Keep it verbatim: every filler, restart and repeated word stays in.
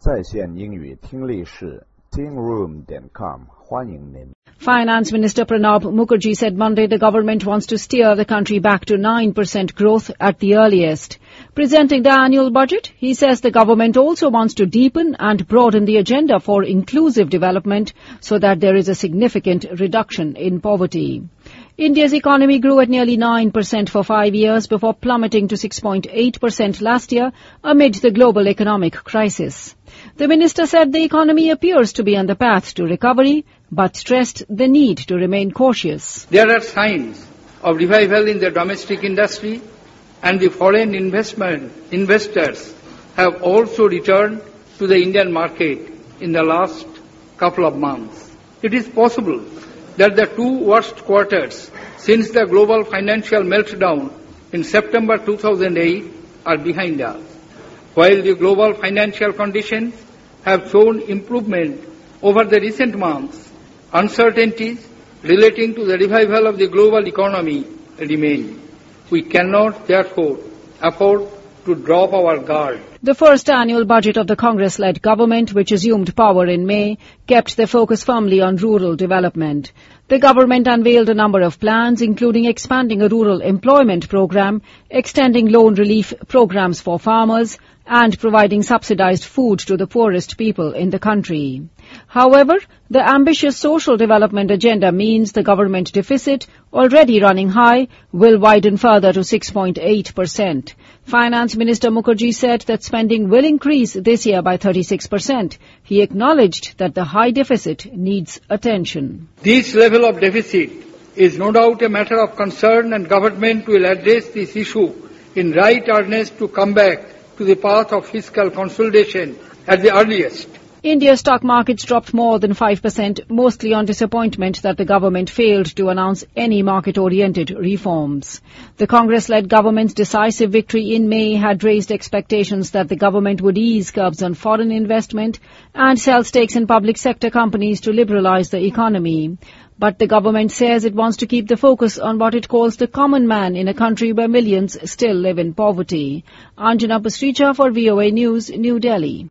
在线英语听力室 ting room dot com 欢迎您。 Finance Minister Pranab Mukherjee said Monday the government wants to steer the country back to nine percent growth at the earliest. Presenting the annual budget, he says the government also wants to deepen and broaden the agenda for inclusive development so that there is a significant reduction in poverty. India's economy grew at nearly nine percent for five years before plummeting to six point eight percent last year amid the global economic crisis. The minister said the economy appears to be on the path to recovery, but stressed the need to remain cautious. There are signs of revival in the domestic industry, and the foreign investment investors have also returned to the Indian market in the last couple of months. It is possible that the two worst quarters since the global financial meltdown in September two thousand eight are behind us. While the global financial conditions have shown improvement over the recent months, uncertainties relating to the revival of the global economy remain. We cannot, therefore, afford to drop our guard. The first annual budget of the Congress-led government, which assumed power in May, kept the focus firmly on rural development. The government unveiled a number of plans, including expanding a rural employment program, extending loan relief programs for farmers, and providing subsidized food to the poorest people in the country. However, the ambitious social development agenda means the government deficit, already running high, will widen further to six point eight percent. Finance Minister Mukherjee said that spending will increase this year by thirty-six percent. He acknowledged that the high deficit needs attention. This level of deficit is no doubt a matter of concern, and government will address this issue in right earnest to come back to the path of fiscal consolidation at the earliest. India's stock markets dropped more than five percent, mostly on disappointment that the government failed to announce any market-oriented reforms. The Congress-led government's decisive victory in May had raised expectations that the government would ease curbs on foreign investment and sell stakes in public sector companies to liberalize the economy. But the government says it wants to keep the focus on what it calls the common man in a country where millions still live in poverty. Anjana Pasricha for V O A News, New Delhi.